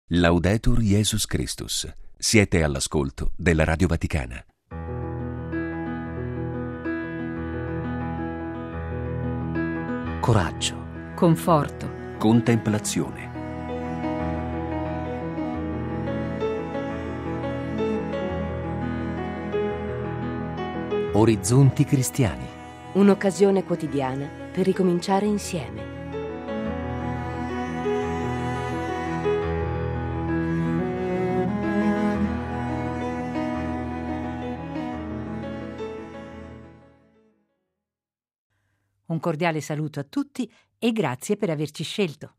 Laudetur Jesus Christus. Siete all'ascolto della Radio Vaticana. Coraggio, conforto, contemplazione. Orizzonti cristiani. un'occasione quotidiana per ricominciare insieme. Un cordiale saluto a tutti e grazie per averci scelto.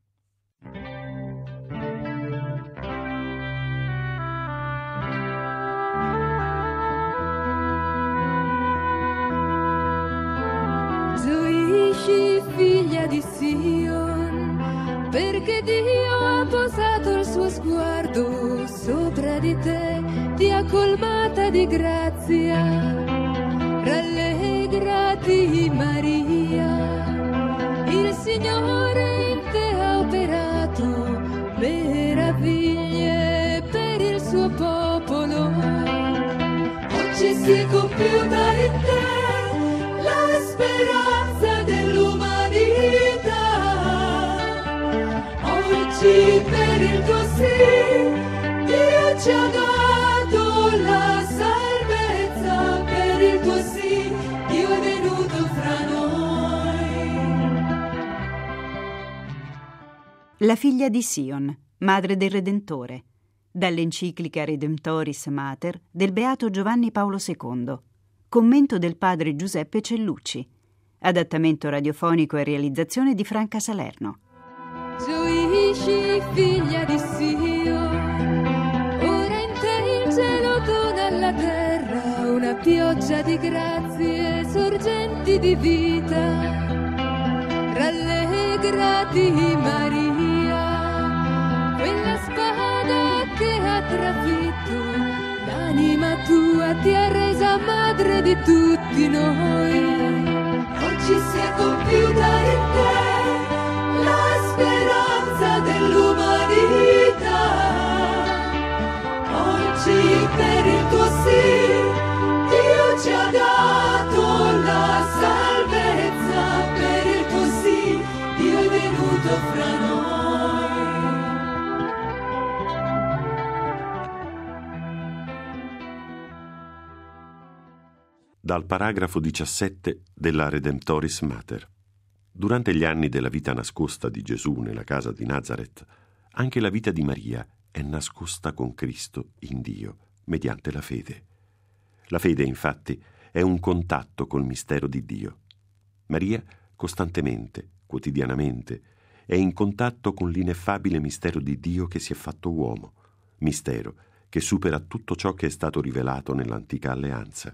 Gioisci, figlia di Sion, perché Dio ha posato il suo sguardo sopra di te, ti ha colmata di grazia. Rallegrati, Maria, il Signore in te ha operato meraviglie per il suo popolo. Oggi si è compiuta in te la speranza dell'umanità. Oggi per il tuo sì Dio ci ha dato la salvezza. Per il tuo sì Dio è venuto fra noi. La figlia di Sion, madre del Redentore, dall'enciclica Redemptoris Mater del Beato Giovanni Paolo II. Commento del padre Giuseppe Cellucci. Adattamento radiofonico e realizzazione di Franca Salerno. Gioisci, figlia di Sion, ora in te il cielo dona alla terra una pioggia di grazie, sorgenti di vita. Rallegrati, Maria, quella spada che ha trafitto l'anima tua, ti ha resa madre di tutti noi. Oggi si è compiuta in te la speranza dell'umanità. Oggi per il tuo sì Dio ci ha dato la salvezza. Per il tuo sì Dio è venuto fra noi. Dal paragrafo 17 della Redemptoris Mater. Durante gli anni della vita nascosta di Gesù nella casa di Nazareth, anche la vita di Maria è nascosta con Cristo in Dio, mediante la fede. La fede, infatti, è un contatto col mistero di Dio. Maria, costantemente, quotidianamente, è in contatto con l'ineffabile mistero di Dio che si è fatto uomo, mistero che supera tutto ciò che è stato rivelato nell'antica alleanza.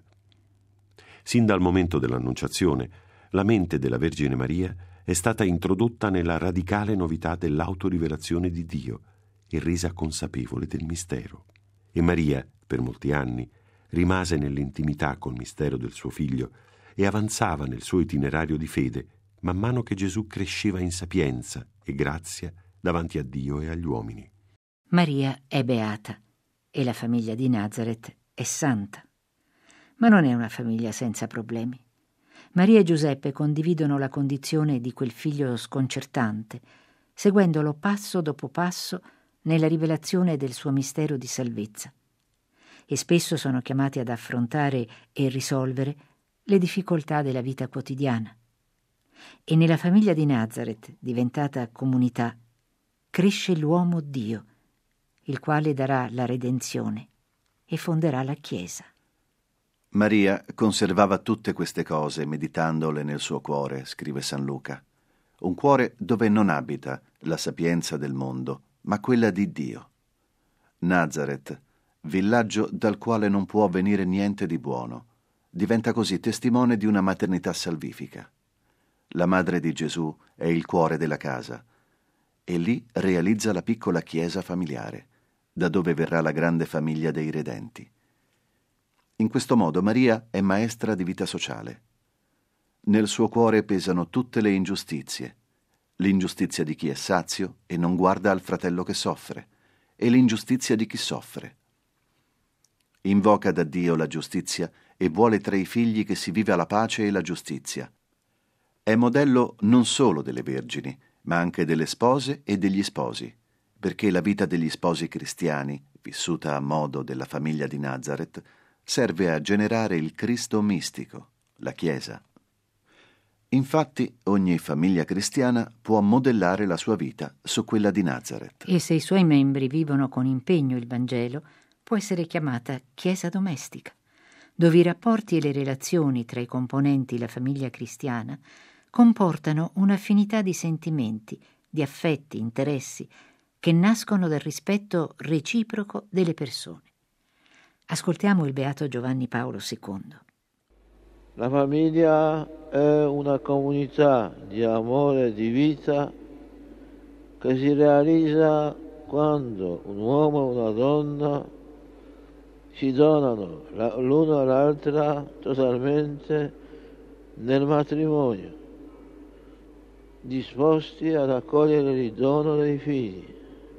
Sin dal momento dell'Annunciazione, la mente della Vergine Maria è stata introdotta nella radicale novità dell'autorivelazione di Dio e resa consapevole del mistero. E Maria, per molti anni, rimase nell'intimità col mistero del suo figlio e avanzava nel suo itinerario di fede man mano che Gesù cresceva in sapienza e grazia davanti a Dio e agli uomini. Maria è beata e la famiglia di Nazareth è santa. Ma non è una famiglia senza problemi. Maria e Giuseppe condividono la condizione di quel figlio sconcertante, seguendolo passo dopo passo nella rivelazione del suo mistero di salvezza. E spesso sono chiamati ad affrontare e risolvere le difficoltà della vita quotidiana. E nella famiglia di Nazareth, diventata comunità, cresce l'uomo Dio, il quale darà la redenzione e fonderà la Chiesa. Maria conservava tutte queste cose meditandole nel suo cuore, scrive San Luca. Un cuore dove non abita la sapienza del mondo, ma quella di Dio. Nazareth, villaggio dal quale non può venire niente di buono, diventa così testimone di una maternità salvifica. La madre di Gesù è il cuore della casa e lì realizza la piccola chiesa familiare, da dove verrà la grande famiglia dei redenti. In questo modo Maria è maestra di vita sociale. Nel suo cuore pesano tutte le ingiustizie, l'ingiustizia di chi è sazio e non guarda al fratello che soffre, e l'ingiustizia di chi soffre. Invoca da Dio la giustizia e vuole tra i figli che si viva la pace e la giustizia. È modello non solo delle vergini, ma anche delle spose e degli sposi, perché la vita degli sposi cristiani, vissuta a modo della famiglia di Nazareth, serve a generare il Cristo mistico, la Chiesa. Infatti, ogni famiglia cristiana può modellare la sua vita su quella di Nazareth. E se i suoi membri vivono con impegno il Vangelo, può essere chiamata Chiesa domestica, dove i rapporti e le relazioni tra i componenti della famiglia cristiana comportano un'affinità di sentimenti, di affetti, interessi, che nascono dal rispetto reciproco delle persone. Ascoltiamo il Beato Giovanni Paolo II. La famiglia è una comunità di amore e di vita che si realizza quando un uomo e una donna si donano l'uno all'altra totalmente nel matrimonio, disposti ad accogliere il dono dei figli.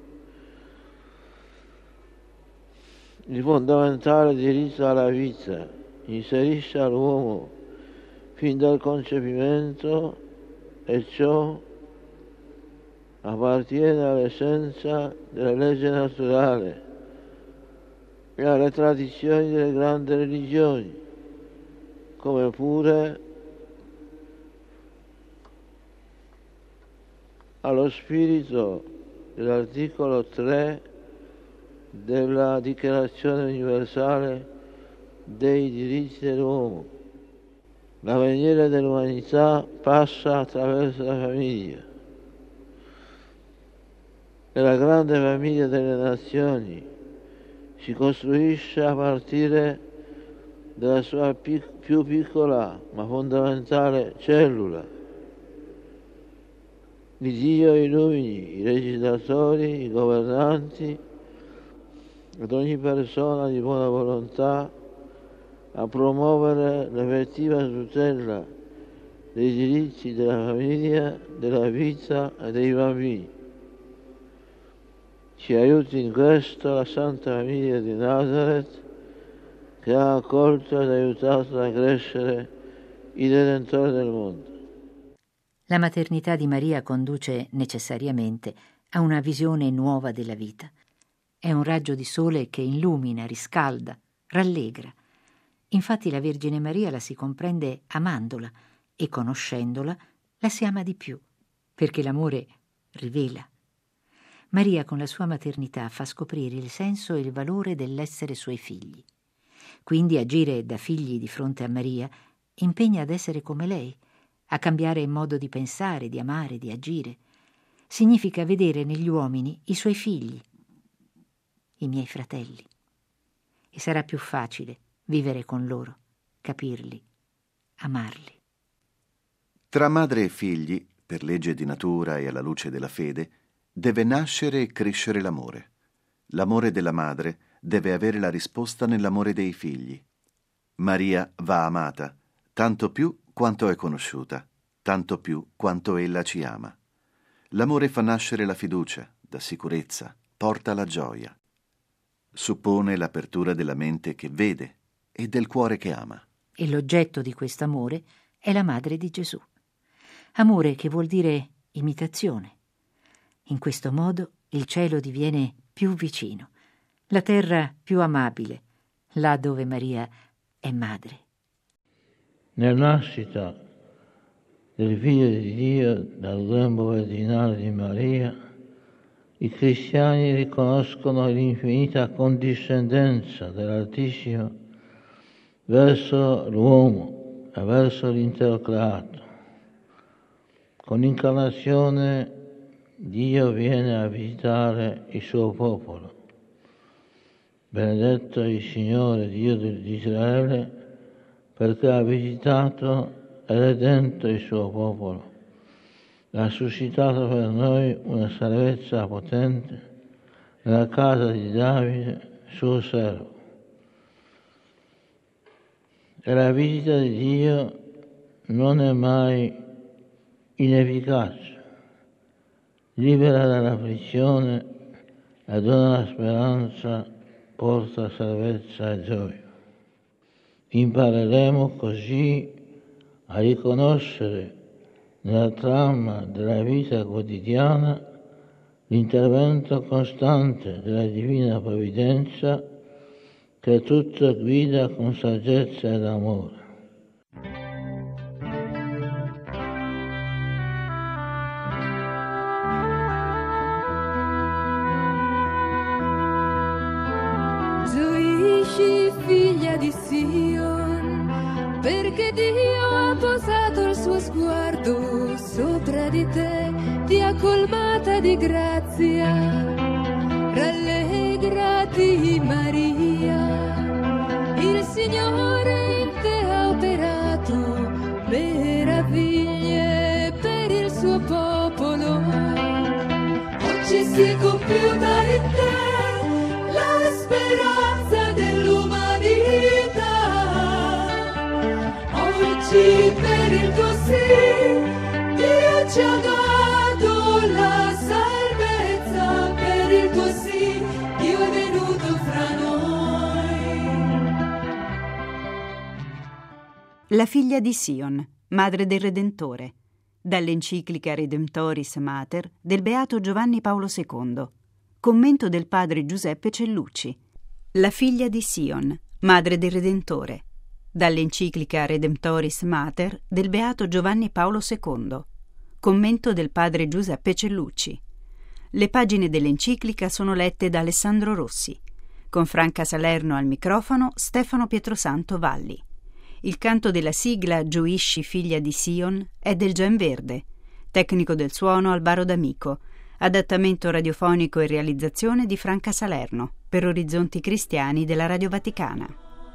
Il fondamentale diritto alla vita inserisce all'uomo fin dal concepimento e ciò appartiene all'essenza della legge naturale e alle tradizioni delle grandi religioni, come pure allo spirito dell'articolo 3 della Dichiarazione universale dei diritti dell'uomo. L'avvenire dell'umanità passa attraverso la famiglia. E la grande famiglia delle nazioni si costruisce a partire dalla sua più piccola ma fondamentale cellula. Il Dio illumini i legislatori, i governanti ed ogni persona di buona volontà a promuovere l'effettiva tutela dei diritti della famiglia, della vita e dei bambini. Ci aiuti in questo la Santa Famiglia di Nazareth, che ha accolto ed aiutato a crescere il Redentore del mondo. La maternità di Maria conduce necessariamente a una visione nuova della vita. È un raggio di sole che illumina, riscalda, rallegra. Infatti la Vergine Maria la si comprende amandola e conoscendola la si ama di più, perché l'amore rivela. Maria con la sua maternità fa scoprire il senso e il valore dell'essere suoi figli. Quindi agire da figli di fronte a Maria impegna ad essere come lei, a cambiare il modo di pensare, di amare, di agire. Significa vedere negli uomini i suoi figli, i miei fratelli. E sarà più facile vivere con loro, capirli, amarli. Tra madre e figli, per legge di natura e alla luce della fede, deve nascere e crescere l'amore. L'amore della madre deve avere la risposta nell'amore dei figli. Maria va amata, tanto più quanto è conosciuta, tanto più quanto ella ci ama. L'amore fa nascere la fiducia, dà sicurezza, porta la gioia. Suppone l'apertura della mente che vede e del cuore che ama. E l'oggetto di questo amore è la madre di Gesù. Amore che vuol dire imitazione. In questo modo il cielo diviene più vicino, la terra più amabile, là dove Maria è madre. Nella nascita del Figlio di Dio dal grembo virginale di Maria, i cristiani riconoscono l'infinita condiscendenza dell'Altissimo verso l'uomo e verso l'intero creato. Con l'incarnazione Dio viene a visitare il suo popolo. Benedetto il Signore Dio di Israele, perché ha visitato e redento il suo popolo. Ha suscitato per noi una salvezza potente nella casa di Davide, suo servo. E la visita di Dio non è mai inefficace, libera dall'afflizione ad una speranza porta salvezza e gioia. Impareremo così a riconoscere nella trama della vita quotidiana l'intervento costante della Divina Provvidenza che tutto guida con saggezza ed amore. Gioisci, figlia di Sion, perché Dio ha posato il suo sguardo sopra di te, ti ha colmata di grazia. Rallegrati, Maria, il Signore in te ha operato meraviglie per il suo popolo. Oggi si è compiuta in te la speranza dell'umanità. Oggi per il tuo sì Dio ci ha dato la salvezza, per il tuo sì Dio è venuto fra noi. La figlia di Sion, madre del Redentore, dall'enciclica Redemptoris Mater del Beato Giovanni Paolo II, commento del padre Giuseppe Cellucci. La figlia di Sion, madre del Redentore, dall'enciclica Redemptoris Mater del Beato Giovanni Paolo II, commento del padre Giuseppe Cellucci. Le pagine dell'enciclica sono lette da Alessandro Rossi, con Franca Salerno al microfono, Stefano Pietrosanto Valli. Il canto della sigla Gioisci, figlia di Sion è del Gen Verde, tecnico del suono Albaro D'Amico, adattamento radiofonico e realizzazione di Franca Salerno per Orizzonti Cristiani della Radio Vaticana.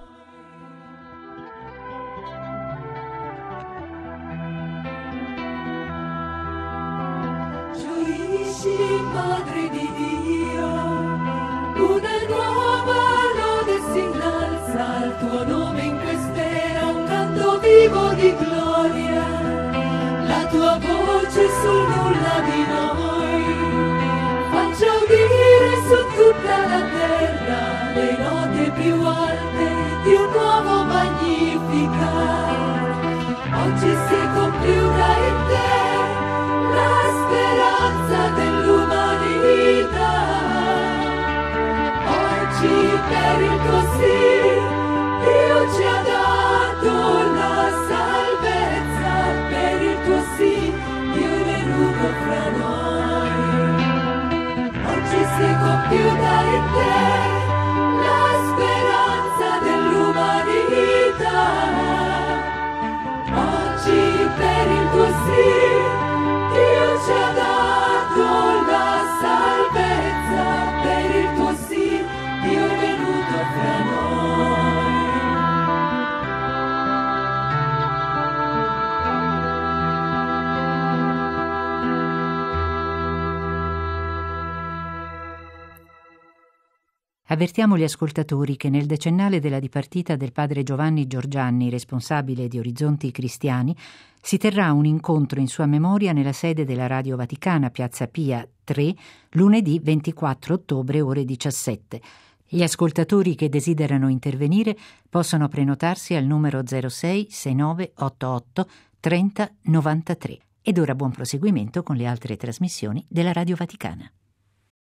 Gioisci, madre di Dio, una nuova lode si innalza al tuo nome in quest'era, un canto vivo di gloria, la tua voce sul nulla di noi faccia udire su tutta la terra le note più alte di un nuovo Magnificat. Oggi si è compiuta in te la speranza dell'umanità. Oggi per il tuo sì Dio ci ha dato la salvezza, per il tuo sì Dio è venuto fra noi. Oggi si è compiuta in te la speranza dell'umanità. Oggi per il tuo sì Dio ci ha dato la salvezza, per il tuo sì Dio è venuto fra noi. Avvertiamo gli ascoltatori che nel decennale della dipartita del padre Giovanni Giorgianni, responsabile di Orizzonti Cristiani, si terrà un incontro in sua memoria nella sede della Radio Vaticana, Piazza Pia 3, lunedì 24 ottobre, ore 17. Gli ascoltatori che desiderano intervenire possono prenotarsi al numero 06 69 88 30 93. Ed ora buon proseguimento con le altre trasmissioni della Radio Vaticana.